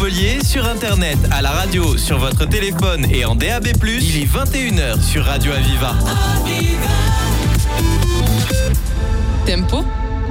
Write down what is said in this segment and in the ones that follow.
Montpellier, sur internet, à la radio, sur votre téléphone et en DAB+, il est 21h sur Radio Aviva. Tempo.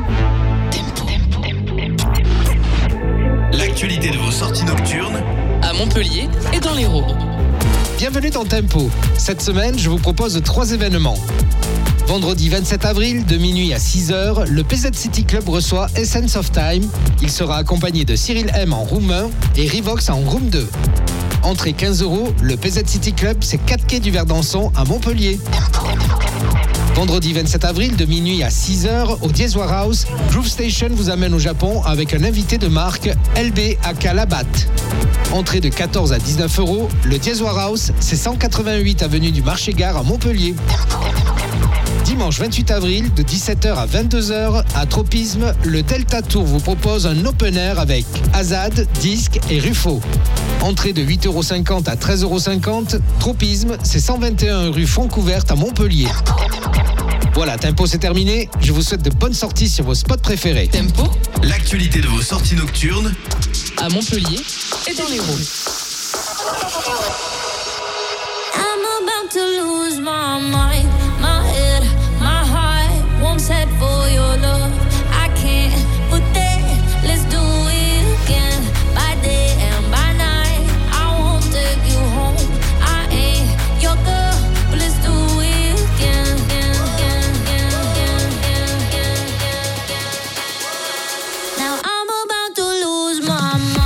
L'actualité de vos sorties nocturnes à Montpellier et dans l'Hérault. Bienvenue dans Tempo. Cette semaine, je vous propose 3 événements. Vendredi 27 avril, de minuit à 6h, le PZ City Club reçoit Essence of Time. Il sera accompagné de Cyril M en room 1 et Revox en room 2. Entrée 15 €, le PZ City Club, c'est 4 quai du Verdançon à Montpellier. Vendredi 27 avril, de minuit à 6h, au Diez Warehouse, Groove Station vous amène au Japon avec un invité de marque, LB aka Labat. Entrée de 14 à 19 €, le Diez Warehouse, c'est 188 avenue du Marché-Gare à Montpellier. Dimanche 28 avril, de 17h à 22h, à Tropisme, le Delta Tour vous propose un open air avec Azad, Disque et Ruffo. Entrée de 8,50 € à 13,50 €, Tropisme, c'est 121 rue Fontcouverte à Montpellier. Voilà, Tempo c'est terminé. Je vous souhaite de bonnes sorties sur vos spots préférés. Tempo, l'actualité de vos sorties nocturnes à Montpellier et dans l'Hérault. I'm about to lose my mind, my head, my heart won't set for your love. I can't put that, let's do it again. By day and by night, I won't take you home. I ain't your girl, but let's do it again. Now I'm about to lose my mind.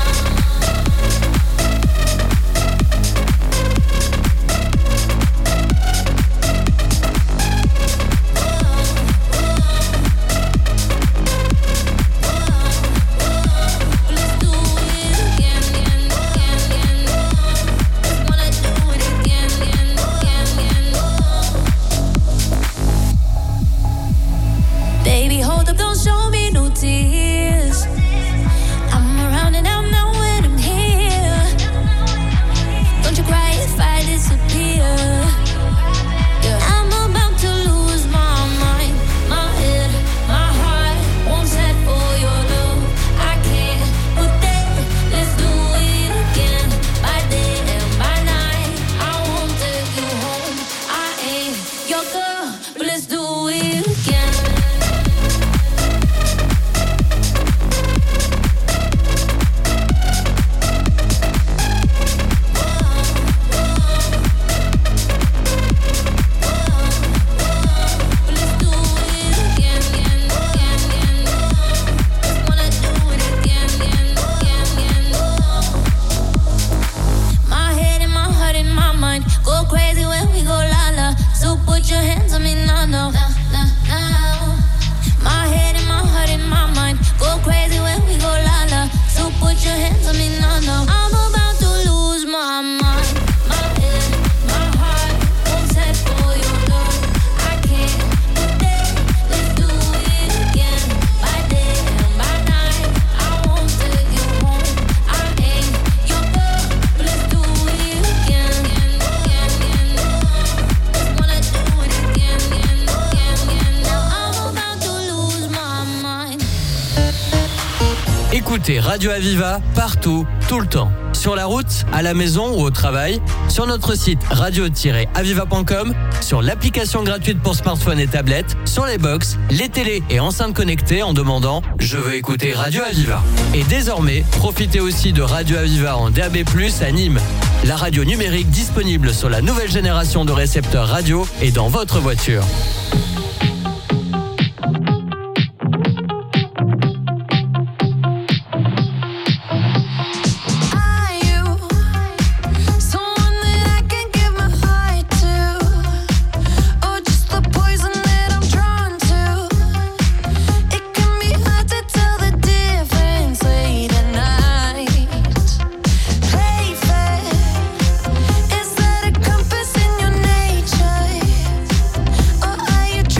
Baby, hold up, don't show me no tears. I'm around and I'm not when I'm here. Don't you cry if I disappear. Yeah. I'm about to lose my mind, my head, my heart won't set for your love. I can't put that, let's do it again. By day and by night, I won't take you home. I ain't your girl, but let's do it again. My head and my heart and my mind go crazy when we go la la. So put your hands on me now, now, now, now. My head and my heart and my mind go crazy when we go la la. So put your hands on me now, now. I'm about to lose my mind. My head, my heart won't set for your love. I can't put that, let's do it again. By day and by night, I won't take you home. I ain't your girl, but let's do it again. Just wanna do it again. Now I'm about to lose my mind. Écoutez Radio Aviva partout, tout le temps. Sur la route, à la maison ou au travail, sur notre site radio-aviva.com, sur l'application gratuite pour smartphone et tablette, sur les box, les télés et enceintes connectées en demandant « Je veux écouter Radio Aviva ». Et désormais, profitez aussi de Radio Aviva en DAB+, à Nîmes. La radio numérique disponible sur la nouvelle génération de récepteurs radio et dans votre voiture. Are you someone that I can give my heart to, or just the poison that I'm drawn to? It can be hard to tell the difference late at night. Play fair, is that a compass in your nature, or are you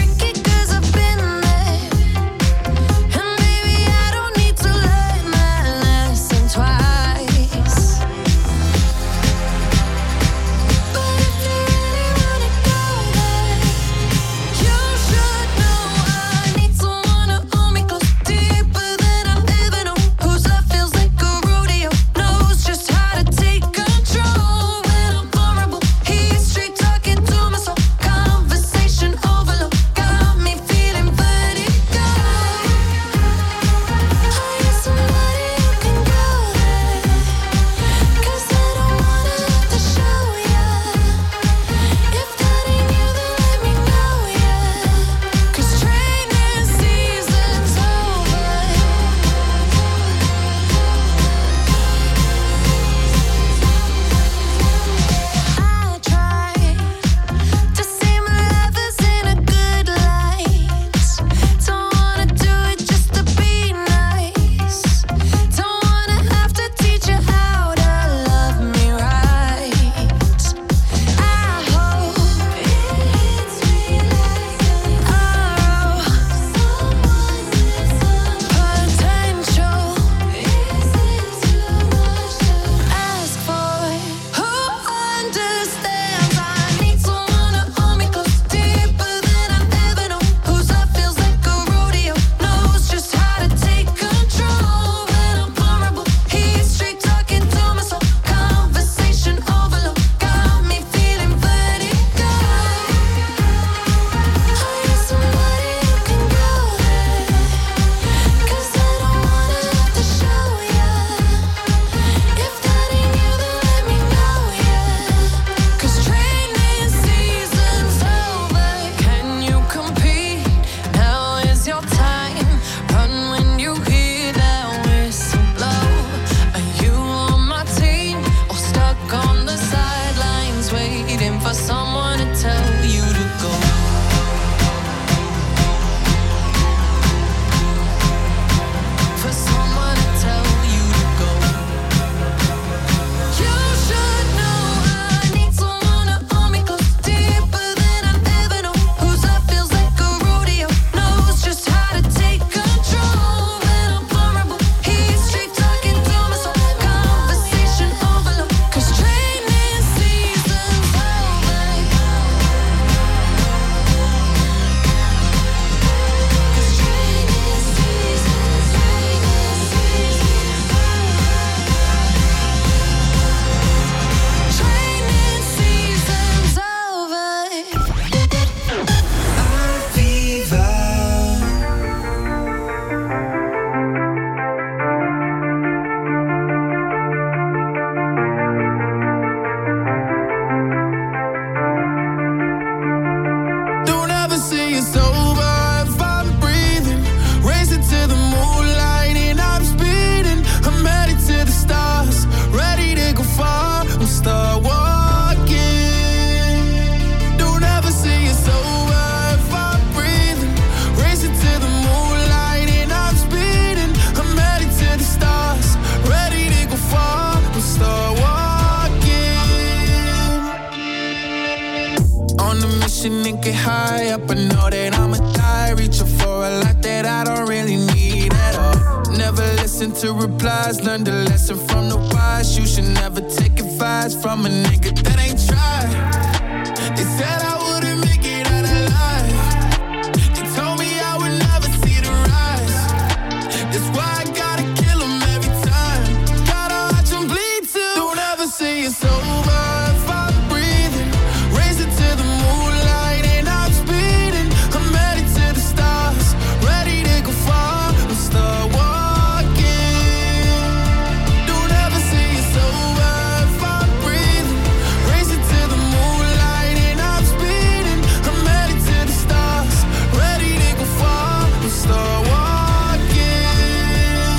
to replies. Learned a lesson from the wise. You should never take advice from a nigga that ain't tried. They said I wouldn't make it out alive. They told me I would never see the rise. That's why I gotta kill him every time. Gotta watch him bleed too. Don't ever say it's over if I'm breathing. Raise it to the moonlight and I'm speeding. I'm headed to the stars, ready to go far. I'm start walking. Don't ever say it's over if I'm breathing. Raise it to the moonlight and I'm speeding. I'm headed to the stars, ready to go far. I'm start walking.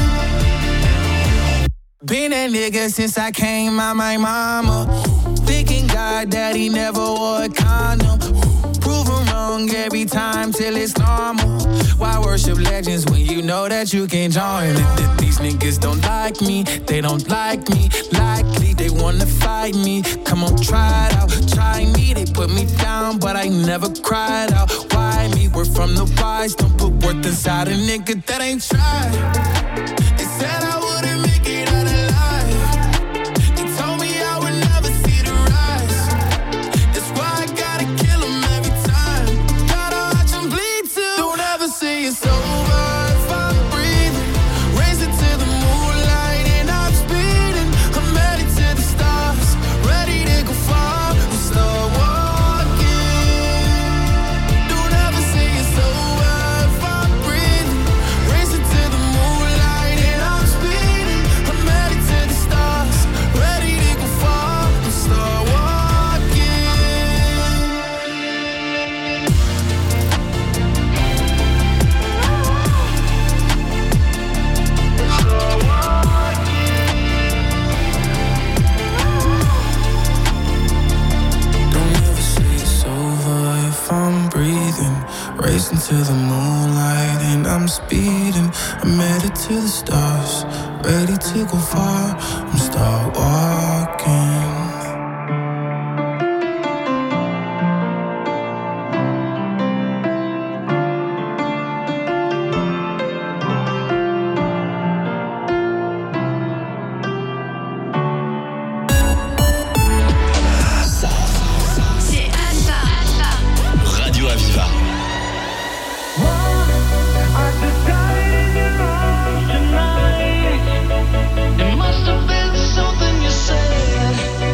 Been that nigga since I came out my mama. Thinking God that he never wore a condom. Proven wrong every time till it's normal. Why worship legends when you know that you can join? These niggas don't like me, they don't like me. Likely they wanna fight me. Come on, try it out, try me. They put me down, but I never cried out. Why me? We're from the wise. Don't put worth inside a nigga that ain't tried. They said I wouldn't make it out alive. They told me I would never see the rise. That's why I gotta kill him every time. Gotta watch him bleed too. Don't ever say it's over if I'm breathing. Raise it to the moonlight and I'm speeding. I'm headed to the stars, ready to go far. I'm start walking. Don't ever say it's over if I'm breathing. Raise it to the moonlight and I'm speeding. I'm headed to the stars, ready to go far. I'm start walking. Don't ever say it's over if I'm breathing. Racing to the moonlight and I'm speeding. I'm headed to the stars, ready to go far. I'm start walking. C'est Alpha. Radio Aviva. It must have been something you said.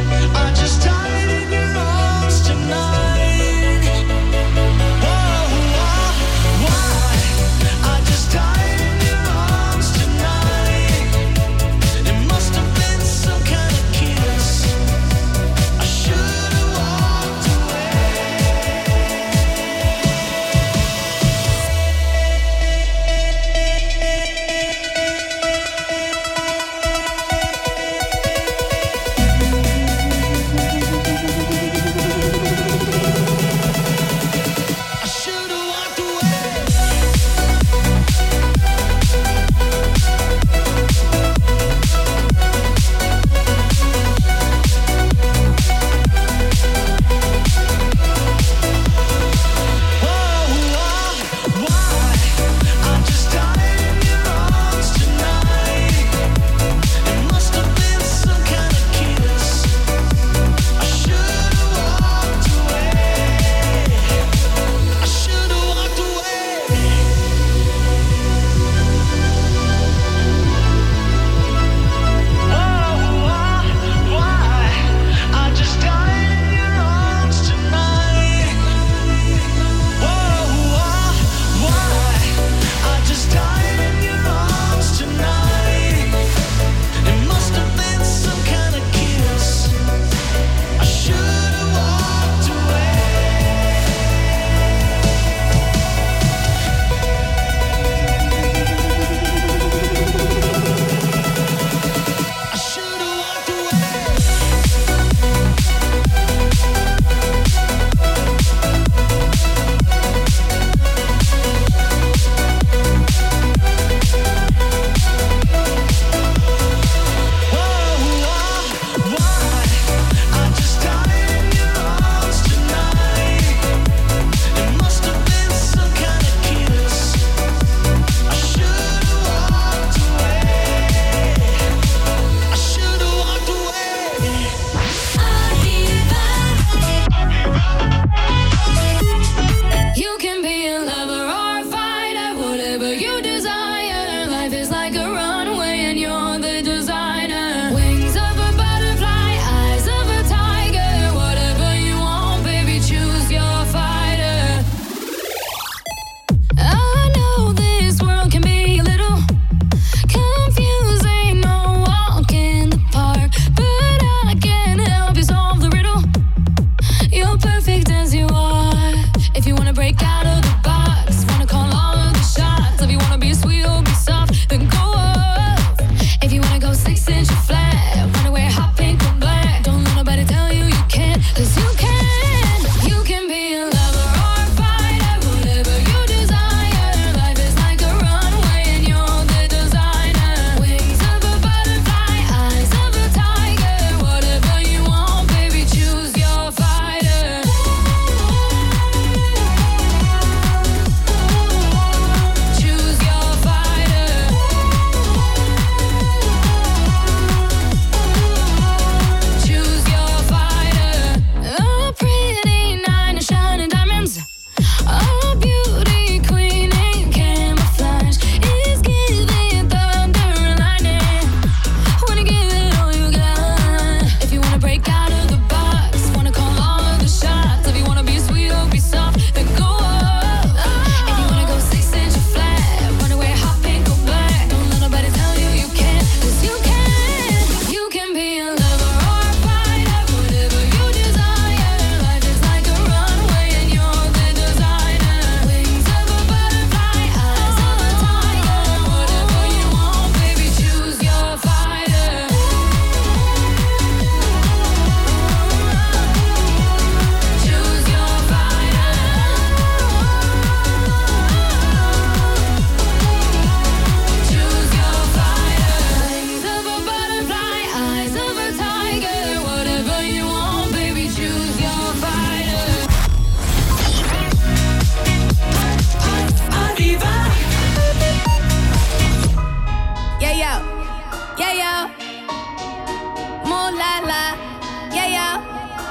yeah, yeah. Moolah la, yeah, yeah.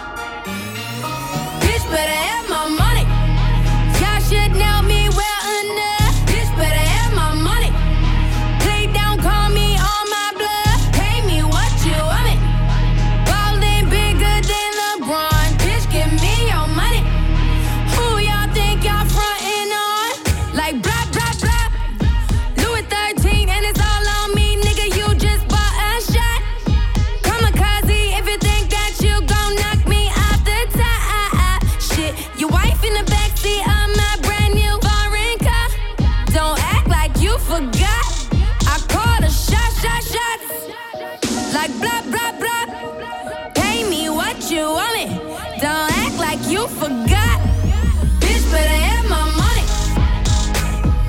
Bitch better have my money. Y'all should know me well enough. Bitch better have my money. Play down, call me on my blood. Pay me what you want me. Ballin' bigger than LeBron. Bitch, give me your money. Who y'all think y'all frontin' on? Like blah, blah, blah. Louis 13 and it's all on me. Nigga, you just bought a shot. Kamikaze if you think that you gon' knock me off the top. Shit, your wife in the backseat of my brand new foreign car. Don't act like you forgot. I called a shots. Like blah, blah, blah. Pay me what you want me. Don't act like you forgot. Bitch better have my money.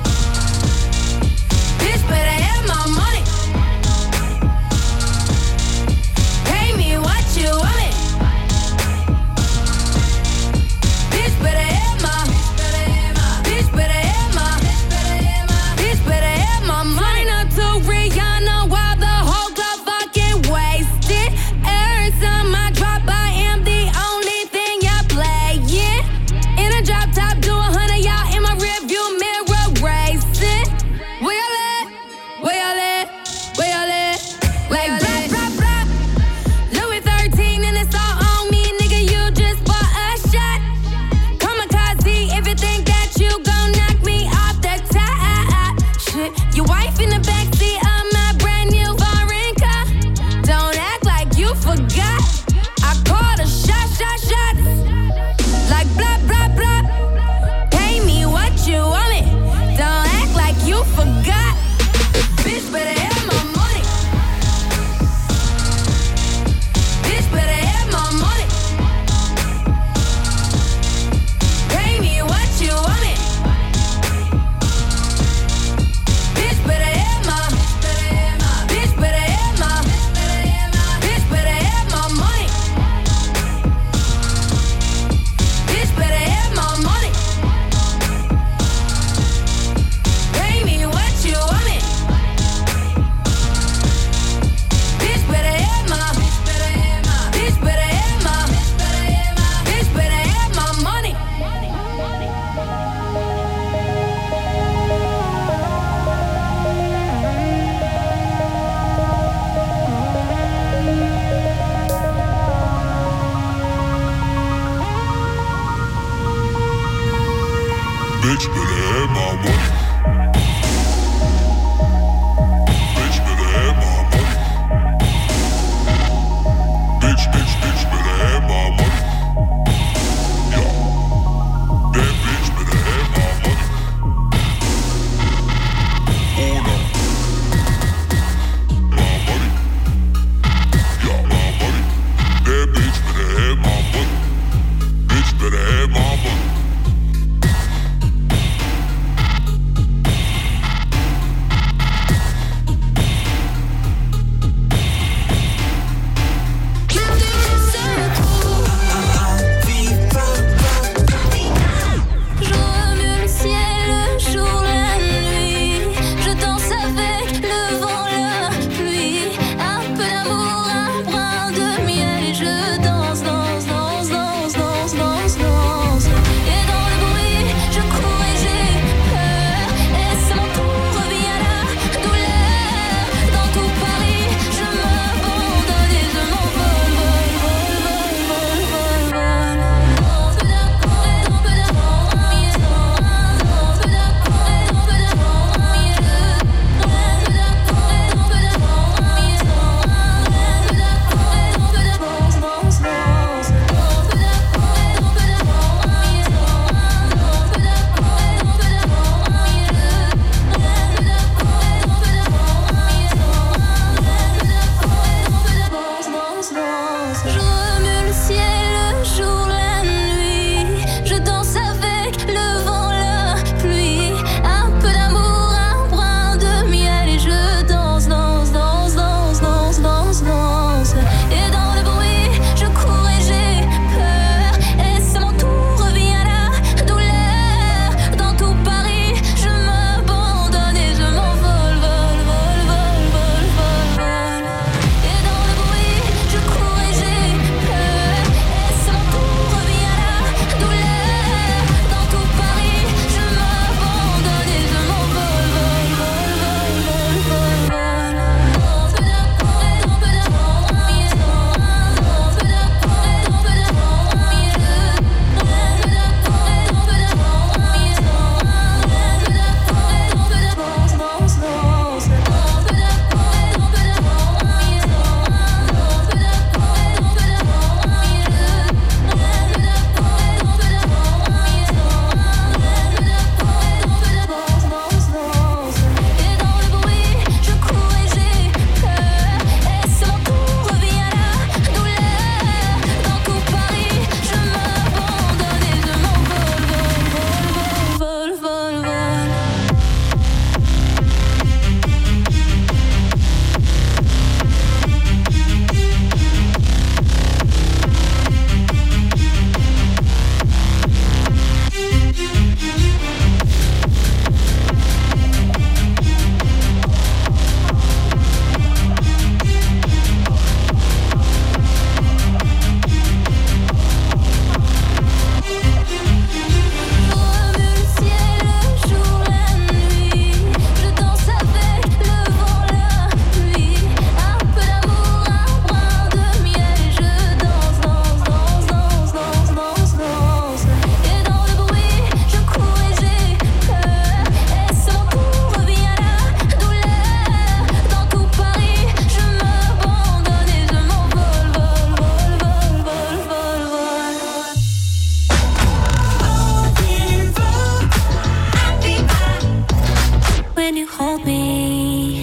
when you hold me.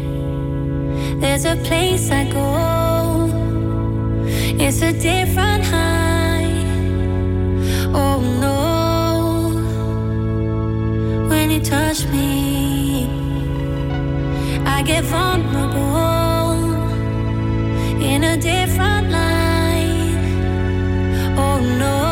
There's a place I go. It's a different high. Oh no. When you touch me, I get vulnerable in a different light. Oh no.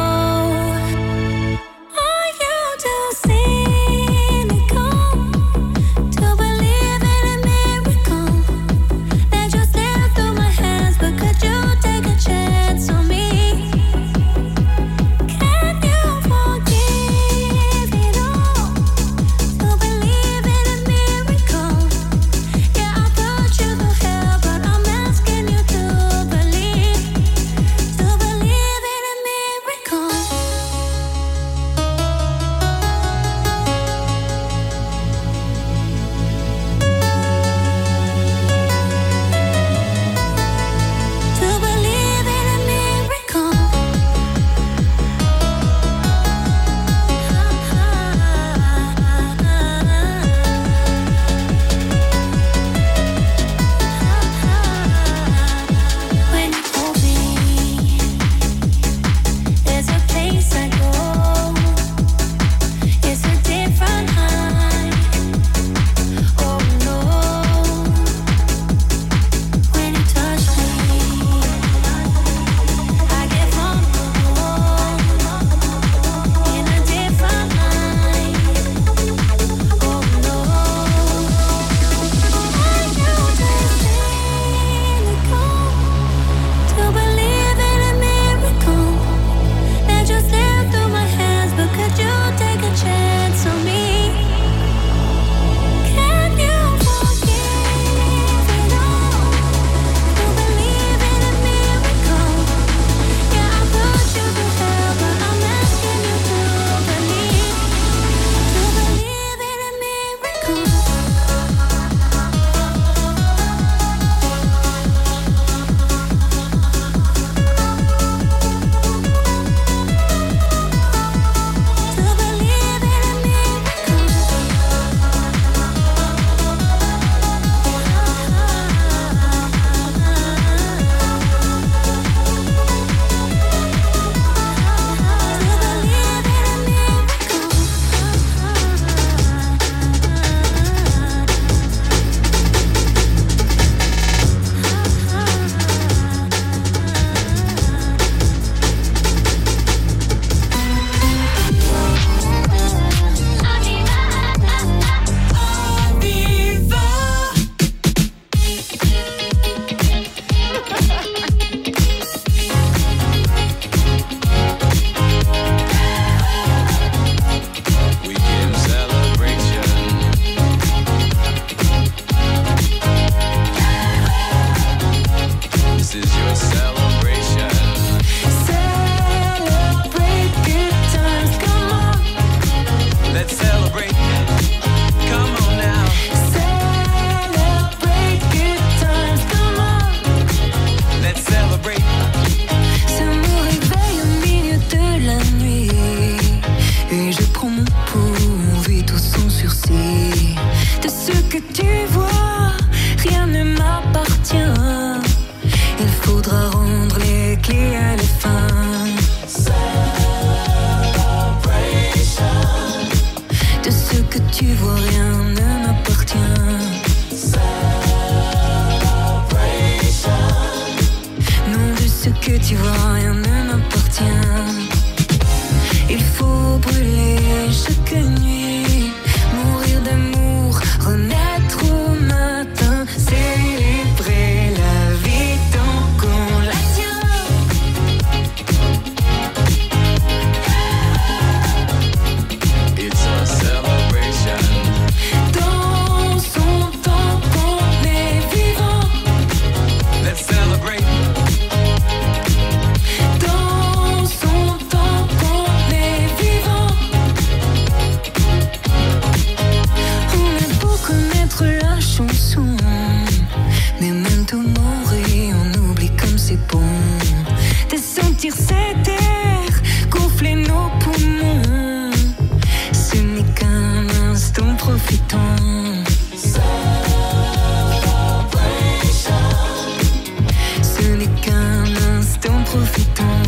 profitons. Ce n'est qu'un instant, profitons.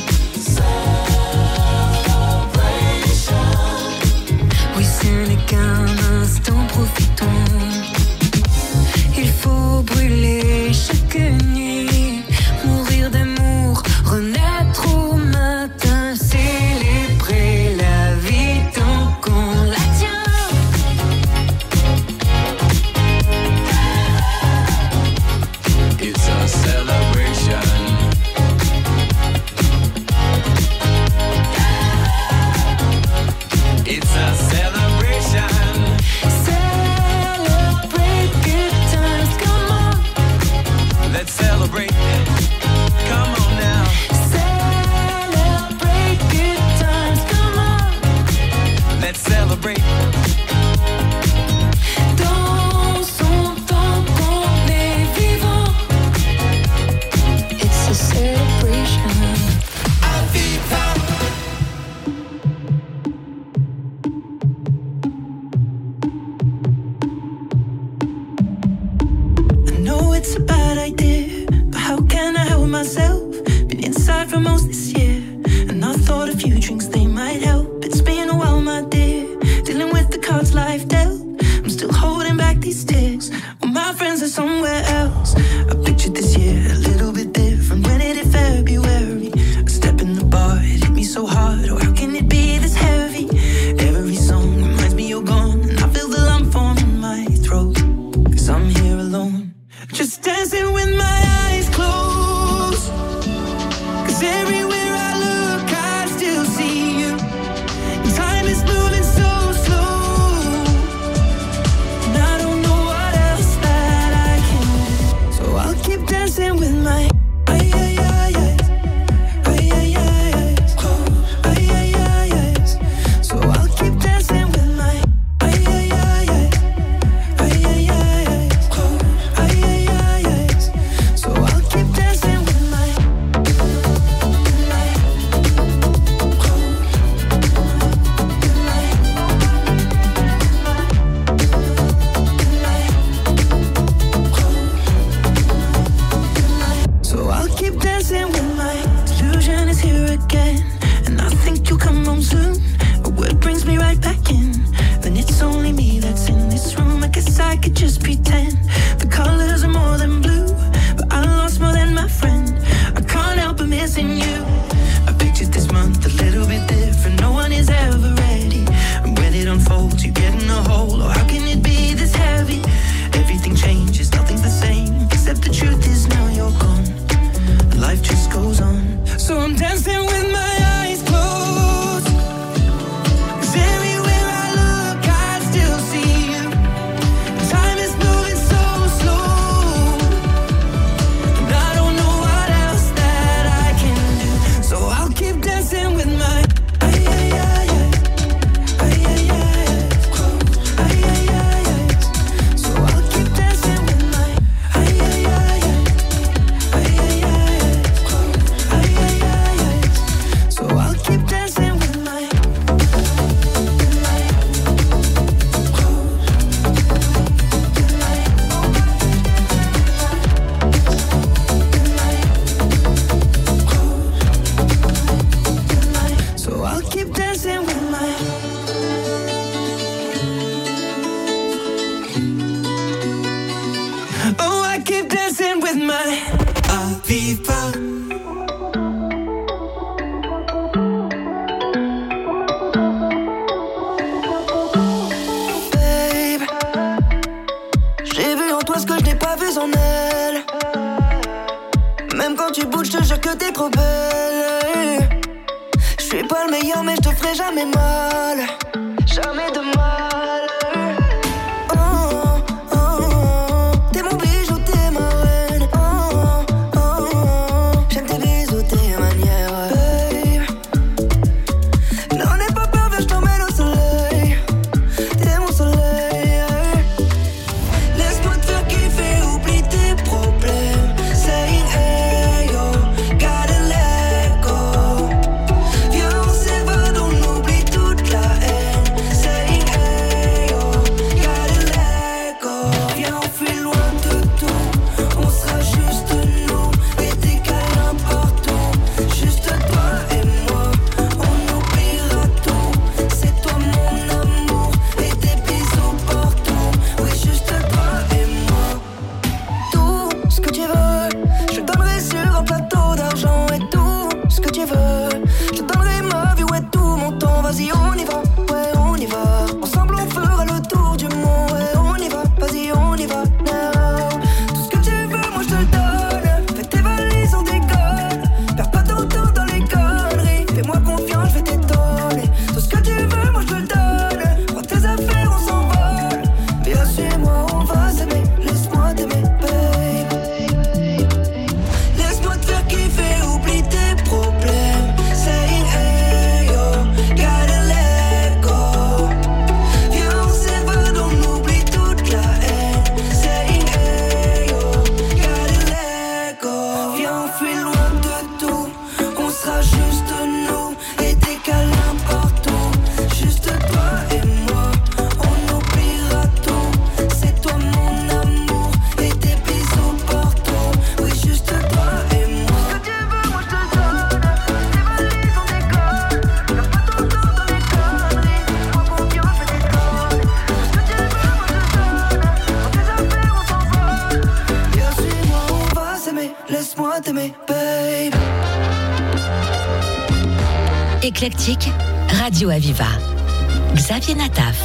Oui, ce n'est qu'un instant, profitons. Il faut brûler chaque nuit, mourir d'amour, renaître au matin, célébrer la vie tant qu'on la tient. It's a celebration. It's a celebration. Celebrate good times, come on. Let's celebrate. Come on now. Celebrate good times, come on. Let's celebrate. Dansons tant qu'on est vivant. It's a celebration. I know it's a bad idea, but how can I help myself? Been inside for most this year, and I thought a few drinks they might help. It's been a while, my dear, dealing with the cards life dealt. I'm still holding back these tears, well, my friends are somewhere else. I pictured this year a little bit different when it hit February. A step in the bar, it hit me so hard. Oh, how can it be this heavy? Every song reminds me you're gone, and I feel the lump form in my throat. 'Cause I'm here alone, just dancing with my eyes closed. 'Cause everywhere I look, I still see you. Time is moving so slow, and I don't know what else that I can do. So I'll keep dancing with my ay ay ay ay ay ay ay ay ay ay ay. So I'll keep dancing with my ay ay ay ay ay ay ay ay ay ay. So I'll keep dancing with my. So I'll keep dancing with my delusion is here again, and I think you'll come home soon. A word brings me right back in. Then it's only me that's in this room. I guess I could just pretend the colors are more than blue, but I lost more than my friend. I can't help but missing you. I pictured this month a little bit different. No one is ever ready, and when it unfolds, you get in a hole. Oh, how can it be this heavy? Everything changes, nothing's the same, except the truth is now you're gone. Life just goes on. So I'm dancing with my eyes closed. 'Cause everywhere I look, I still see you. Time is moving so slow, and I don't know what else that I can do. So I'll keep dancing with my ay ay ay ay ay ay ay ay ay ay. So I'll keep dancing with my ay ay ay ay ay ay ay ay. So I'll keep dancing with my. So I'll keep dancing with my. Oh, I keep dancing with my Aviva. Babe, j'ai vu en toi ce que je n'ai pas vu en elle. Même quand tu bouges, je te jure que t'es trop belle. Je suis pas le meilleur, mais je te ferai jamais mal. Jamais de mal. Oh, oh, oh. T'es mon bijou, t'es ma reine. Oh, oh, oh. J'aime tes bisous, tes manières. Babe, n'en aie pas peur, viens, je t'emmène au soleil. T'es mon soleil. Laisse-moi te faire kiffer, oublie tes problèmes. Saying hey yo, gotta let go. Viens, on s'évade, on oublie toute la haine. Saying hey moi t'aimer, babe. Éclectique, Radio Aviva. Xavier Nataf.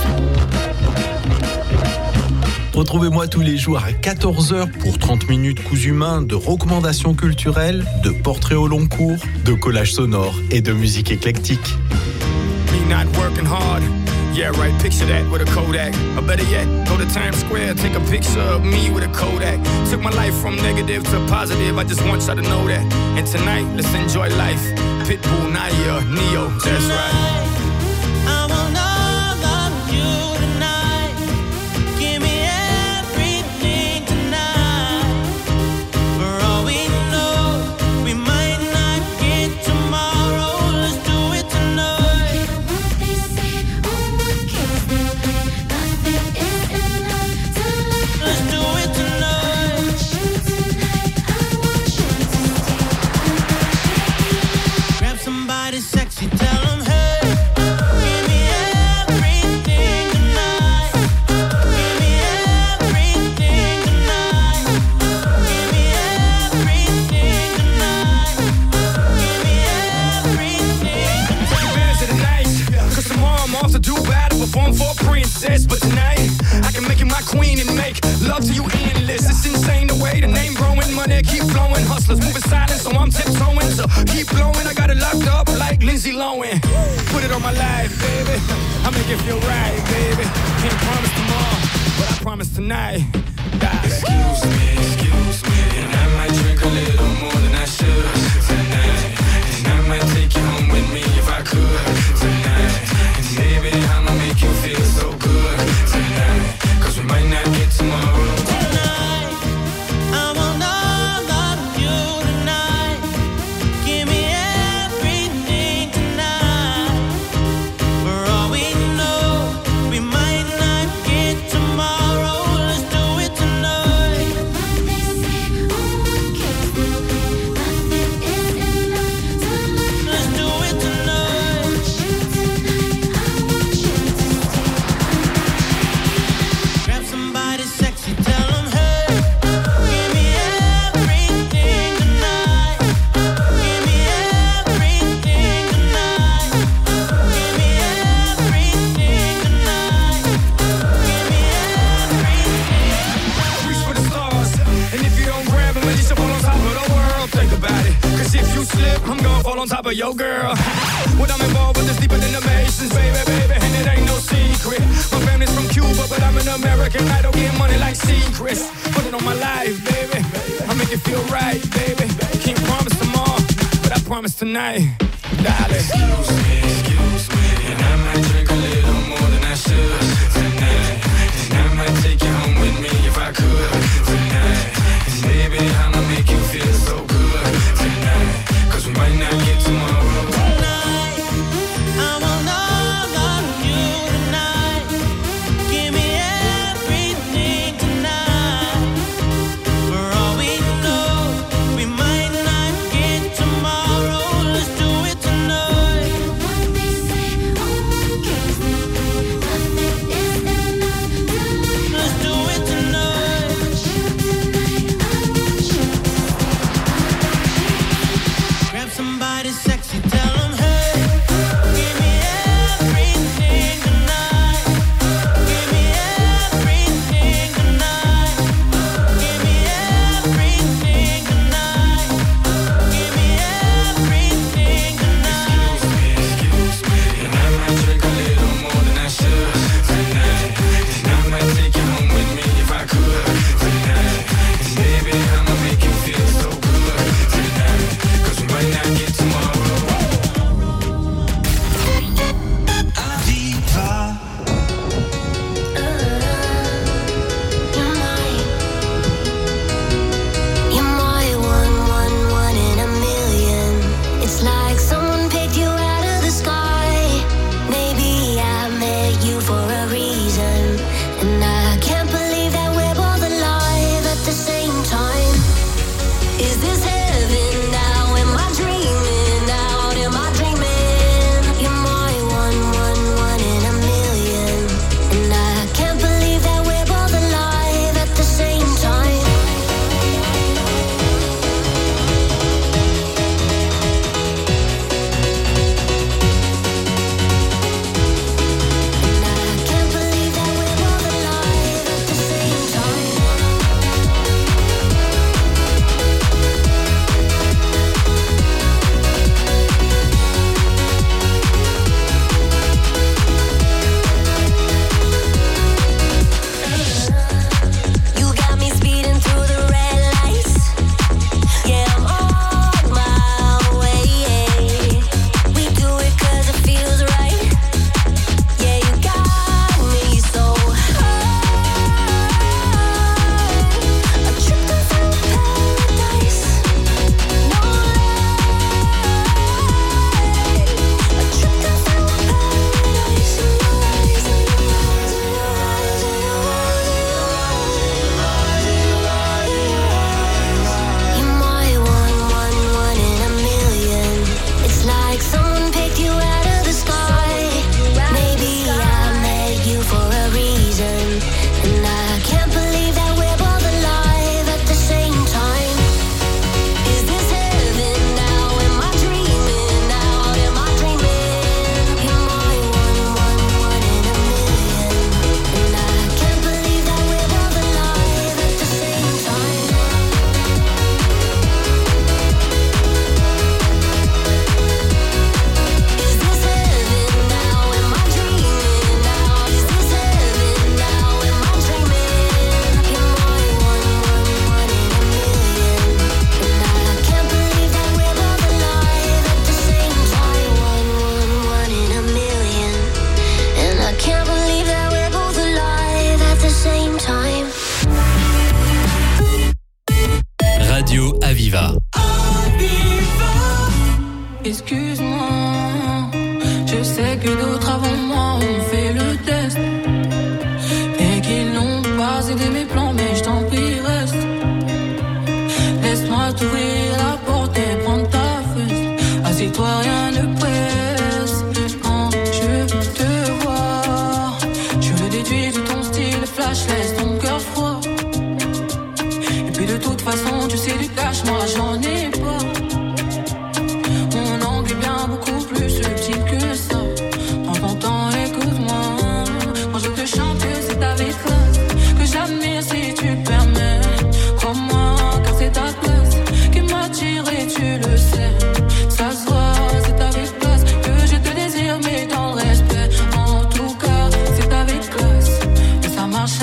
Retrouvez-moi tous les jours à 14h pour 30 minutes coups humains de recommandations culturelles, de portraits au long cours, de collages sonores et de musique éclectique. Me not working hard. Yeah, right, picture that with a Kodak. Or better yet, go to Times Square, take a picture of me with a Kodak. Took my life from negative to positive, I just want y'all to know that. And tonight, let's enjoy life. Pitbull, Naya, Neo, that's right. I want all of you tonight. Give me everything tonight. For all we know, we might not get tomorrow. Let's do it tonight. They say, oh, what kills them? Nothing is enough to love. Let's do it tonight. I want you tonight. I want you to Grab somebody sexy, tell them hey. Give me everything tonight. Give me everything tonight. Give me everything tonight. Give me everything Take advantage of the night, cause tomorrow I'm off to do battle, perform for a princess. But tonight, I can make you my queen and make love to you endless. It's insane the way the name growing, money keep flowing. Hustlers moving silent, so I'm tiptoeing. So keep blowing, I got it locked up like Lindsay Lohan. Put it on my life, baby. I make it feel right, baby. Can't promise tomorrow, but I promise tonight. Excuse me, and I might drink a little more than I should tonight. And I might take you home with me if I could tonight. And baby, I'ma make you feel so good tonight. Cause we might not get tomorrow. tonight. I want all of you tonight. Give me everything tonight. For all we know, we might not get tomorrow. Let's do it tonight. They say, oh, what kills them? Nothing is enough to love. Let's do it tonight. I want you tonight. I want you to Grab somebody sexy, tell them hey. Give me everything tonight. Give me everything tonight. Give me everything tonight. Give me everything. Reach for the stars, and if you don't grab them, at least you fall on top of the world. Think about it, cause if you slip, I'm gonna fall on top of your girl. When I'm involved with this deeper than the Masons, baby, and it ain't no secret. My family's from Cuba, but I'm an American. I don't get money like secrets. Put it on my life, baby. I make it feel right, baby. Can't promise tomorrow, but I promise tonight, darling. Excuse me, and I might drink a little more than I should tonight. And I might take you home with me if I could tonight. And baby, I'ma make you feel so good tonight. Cause we might not get tomorrow. Tonight, I want all of you tonight. Give me everything tonight. For all we know, we might not get tomorrow. Let's do it tonight. They say, oh, what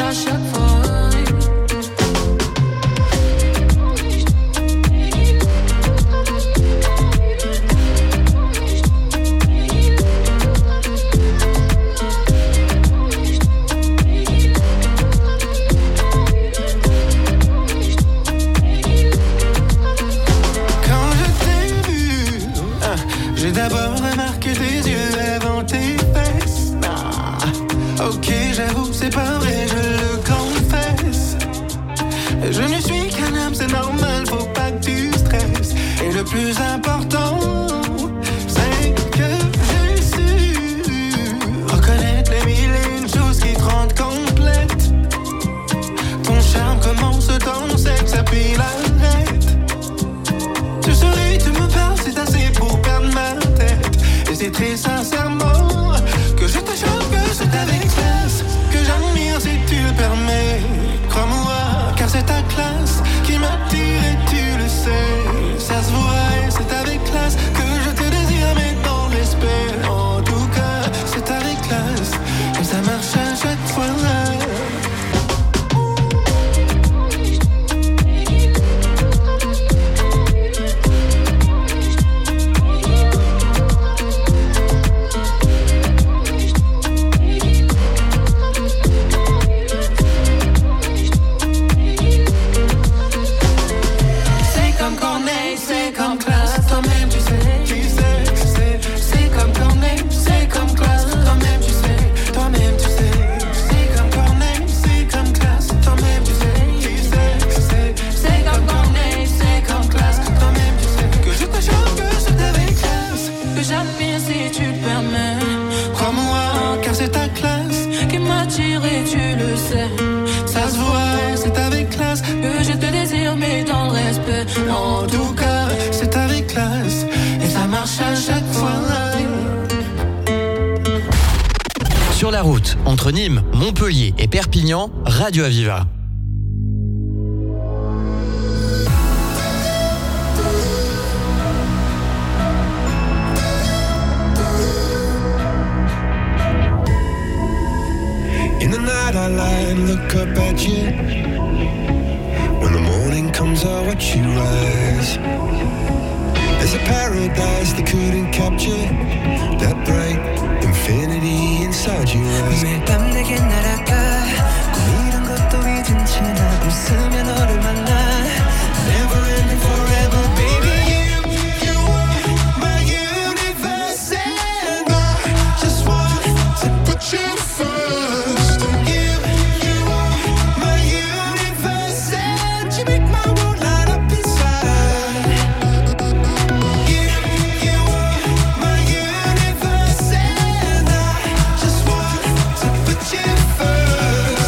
à chaque fois. J'ai d'abord remarqué tes yeux avant tes fesses. Ah, ok, j'avoue, c'est pas vrai, je le confesse. Je ne suis qu'un homme, c'est normal, faut pas que tu stresses. Et le plus important, c'est que j'ai su reconnaître les mille et une choses qui te rendent complète. Ton charme commence dans le sexe, puis l'arrête. Tu souris, tu me parles, c'est assez pour perdre ma tête. Et c'est très sincèrement que je te choque, que c'est avec classe que j'admire si tu le permets. Crois-moi, car c'est ta classe qui m'attire et tu le sais. Ça se voit et c'est avec classe que je te désire, mais dans le respect. En tout cas, c'est avec classe et ça marche à chaque fois. En tout cas, c'est avec classe et ça marche à chaque fois. Sur la route, entre Nîmes, Montpellier et Perpignan, Radio Aviva. In the night I lie and look up at you. When the morning comes I watch you rise. There's a paradise they couldn't capture. That bright infinity inside your eyes. 매일 밤 내게 날아가 꿈이란 것도 잊은 채 나 웃으며 너를 만나. Never ending forever baby. You are my universe and I just want to put you first. You are my universe and you make my world light up inside. You are my universe and I just want to put you first.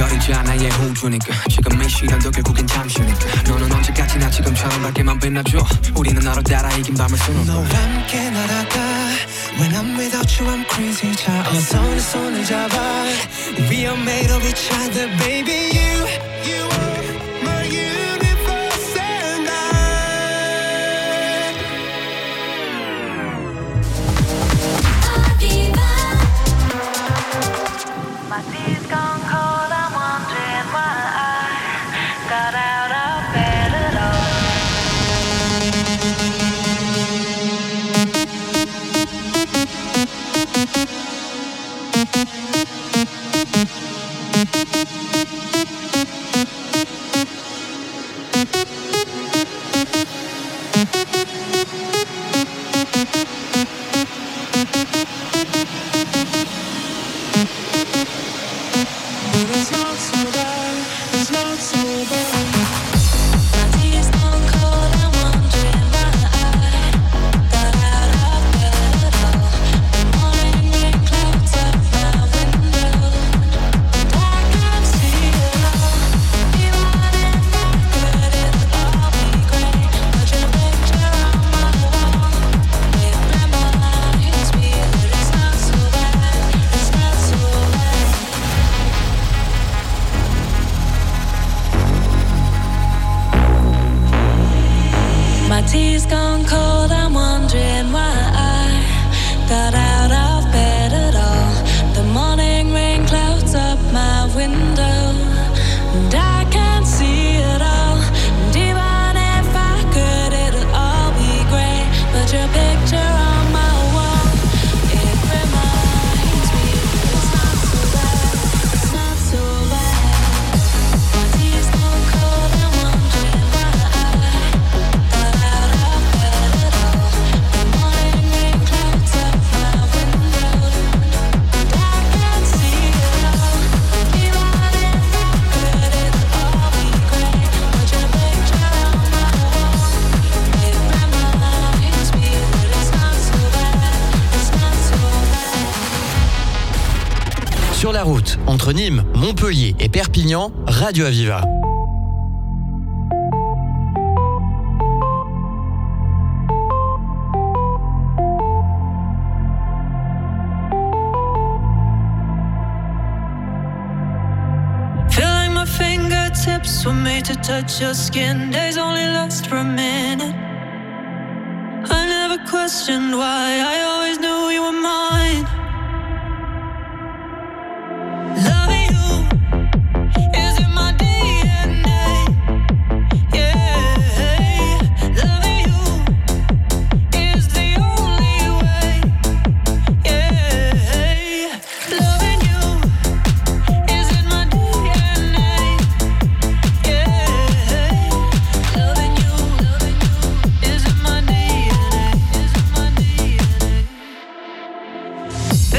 별이자 나의 우주니까 지금 이 시간도 결국엔 잠시니까 너는 언제까지나 지금처럼 밝게만 빛나줘 우리는 너로 따라 이긴 밤을 수놓고 너와 함께 날아가 When I'm without you I'm crazy 자 어서 손에 손을 잡아 We are made of each other baby You are my universe and My tea's gone cold, I'm wondering why I got out of bed at all. It's not so bad, it's not so bad. My tea's gone cold, I'm wondering why I got out of bed at all. The morning rain clouds up my window, and I can't see it all. Even if I could, it'll all be great. But your picture on my wall, it reminds me that it's not so bad, it's not so bad. My tea's gone cold, I'm wondering why I got out of bed at all. The morning rain clouds up my window, and I can't see it all. And even if I could, it'll all be great. But your picture on my wall, it reminds me that it's not so bad, it's not so bad. My tea's gone cold, I'm wondering why I got out of bed at all. The morning rain clouds up my window, and I can't see it all. Even if I could, it'll all be great. But your picture on my wall, it reminds me that it's not so bad, it's not so bad. Sur la route, entre Nîmes, Montpellier et Perpignan, Radio Aviva. Feel like my fingertips were made to touch your skin. Days only last for a minute. I never questioned why. I always knew you were mine. Loving you is in my DNA. Yeah, loving you is the only way. Yeah, loving you is in my DNA. Yeah, loving you is in my DNA. Is in my DNA.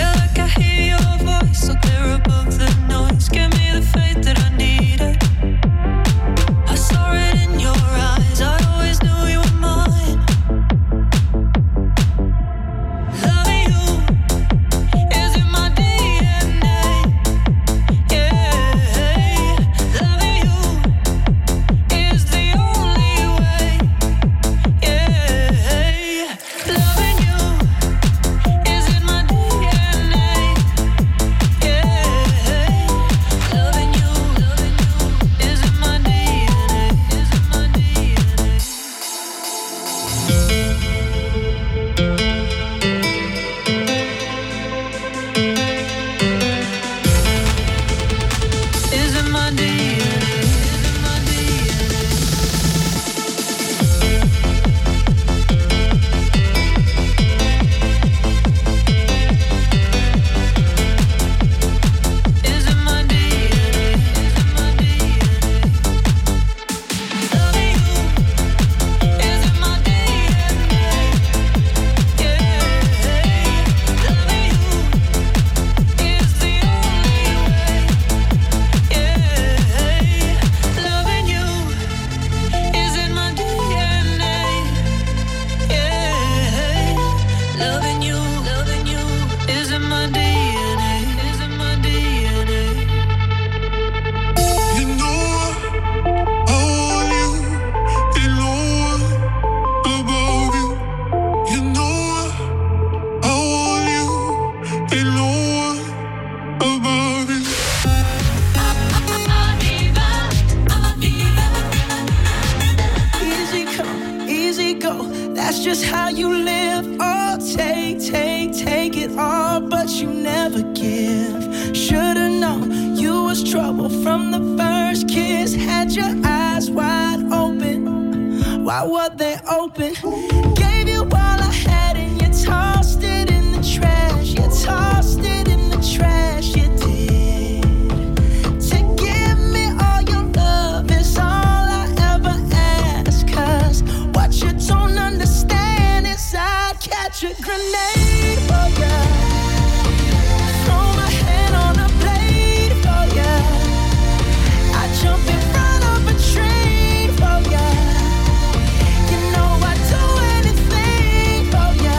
you live. Oh, take it all, but you never give. Should've known you was trouble from the first kiss. Had your eyes wide open. Why were they open? Gave you all I had and you tossed it in the trash. You tossed it in the trash, you did. To give me all your love is all I ever ask. Cause what you don't understand is I'd catch a grenade for ya. Throw my hand on a blade for ya. I jump in front of a train for ya. You know I'd do anything for ya.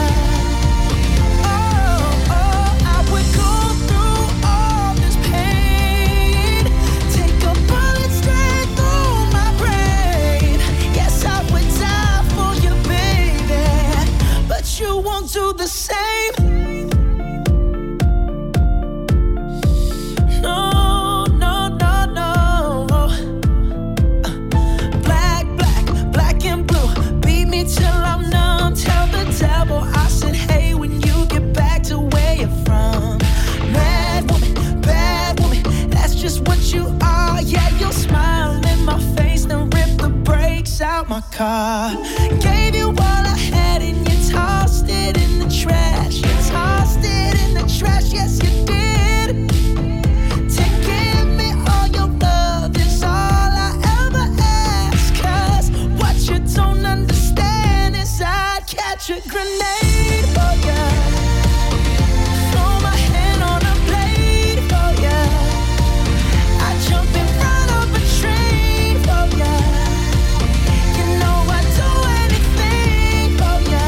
Oh, I would go through all this pain. Take a bullet straight through my brain. Yes, I would die for you, baby. But you won't do the same. No, no, no, no. Black and blue. Beat me till I'm numb. Tell the devil I said, hey, when you get back to where you're from. Bad woman, that's just what you are. Yeah, you'll smile in my face, then rip the brakes out my car. Gave you all I had and you tossed it in the trash. You tossed it in the trash, yes you did. To give me all your love is all I ever ask. Cause what you don't understand is I'd catch a grenade for ya. Throw my hand on a blade for ya. I jump in front of a train for ya. You know I'd do anything for ya.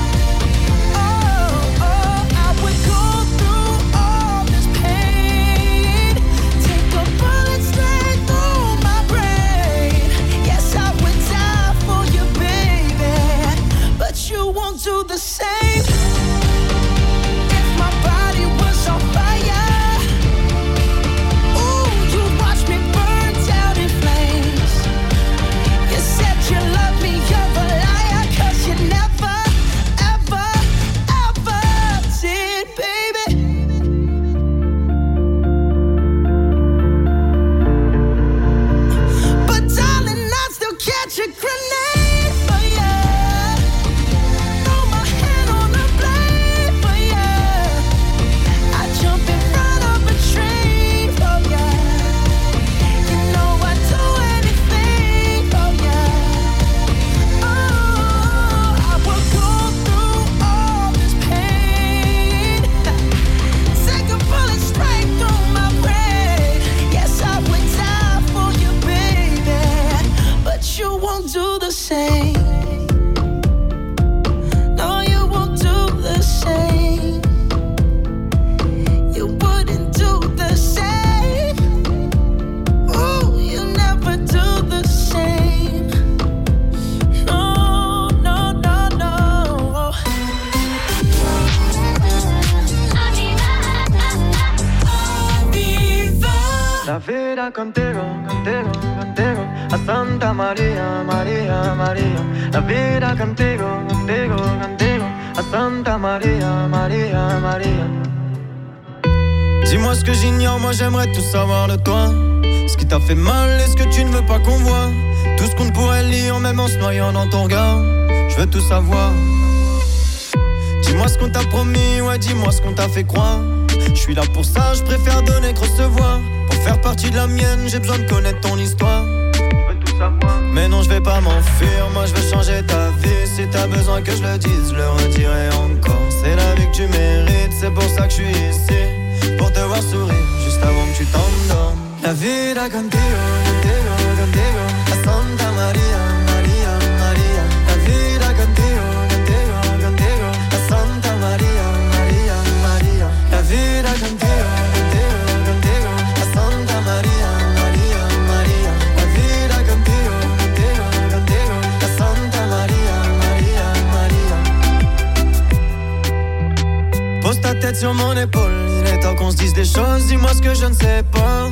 Oh, I would go through all this pain. Take a bullet straight through my brain. Yes, I would die for you, baby. But you won't do the same. If my body was on fire, ooh, you'd watch me burn down in flames. You said you love me, you're a liar. Cause you never, ever, ever did, baby. But darling, I'd still catch a grenade for ya. Throw my hand on a blade for ya. I jump in front of a train for ya. You know I'd do anything for ya. Oh, I would go through all this pain. Take a bullet straight through my brain. Yes, I would die for you, baby. But you won't do the same. No, you won't do the same. You wouldn't do the same. Ooh, you never do the same. No, no, no, no. La vida contigo, contigo, contigo, a Santa María, María, María. La vida contigo, contigo, contigo, a Santa María, María, María. Dis-moi ce que j'ignore, moi j'aimerais tout savoir de toi. Ce qui t'a fait mal et ce que tu ne veux pas qu'on voit. Tout ce qu'on ne pourrait lire même en se noyant dans ton regard. Je veux tout savoir. Dis-moi ce qu'on t'a promis, ouais dis-moi ce qu'on t'a fait croire. Je suis là pour ça, je préfère donner que recevoir. Pour faire partie de la mienne, j'ai besoin de connaître ton histoire. Je veux tout savoir. Mais non, je vais pas m'enfuir, moi je veux changer ta vie. Si t'as besoin que je le dise, je le redirai encore. C'est la vie que tu mérites, c'est pour ça que je suis ici. Pour te voir sourire, juste avant que tu t'endormes. La vida contigo, contigo, contigo, a Santa María, María, María. La vida contigo, contigo, contigo, a Santa María, María, María. La vida contigo, contigo, contigo, a Santa María, María, María. La vida contigo, contigo, contigo, a Santa María, María, María. Pose ta tête sur mon épaule, il est temps qu'on se dise des choses. Dis-moi ce que je ne sais pas.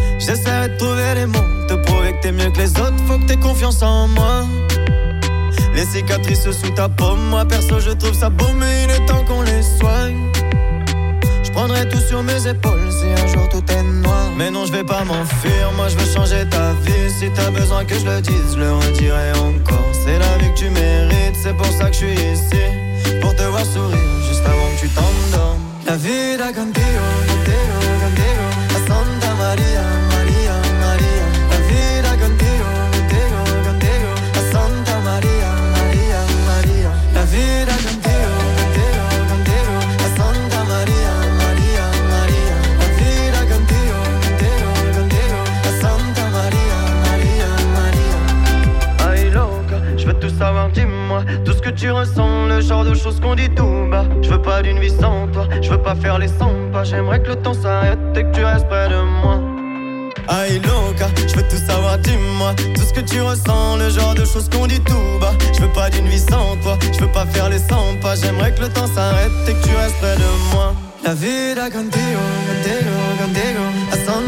J'essaierai de trouver les mots, te prouver que t'es mieux que les autres. Faut que t'aies confiance en moi. Les cicatrices sous ta paume, moi perso je trouve ça beau, mais il est temps qu'on les soigne. Je prendrai tout sur mes épaules si un jour tout est noir. Mais non, je vais pas m'enfuir, moi je veux changer ta vie. Si t'as besoin que je le dise, je le redirai encore. C'est la vie que tu mérites, c'est pour ça que je suis ici. Pour te voir sourire, juste avant que tu t'endormes. La vida contigo, contigo, contigo. A Santa Maria, Maria, Maria. La vida contigo, contigo, contigo. A Santa Maria, Maria, Maria. La vida contigo, contigo, contigo. A Santa Maria, Maria, Maria. La vida contigo, contigo, contigo. A Santa Maria, Maria, Maria. Ay loca, je veux tout savoir, dis-moi tout ce que tu ressens, le genre de choses qu'on dit tout bas. Je veux pas d'une vie sans toi, je veux pas faire les 100 pas. J'aimerais que le temps s'arrête et que tu restes près de moi. Ay loca, je veux tout savoir, dis-moi tout ce que tu ressens, le genre de choses qu'on dit tout bas. Je veux pas d'une vie sans toi, je veux pas faire les 100 pas. J'aimerais que le temps s'arrête et que tu restes près de moi. La vida contigo, contigo, contigo. A Santa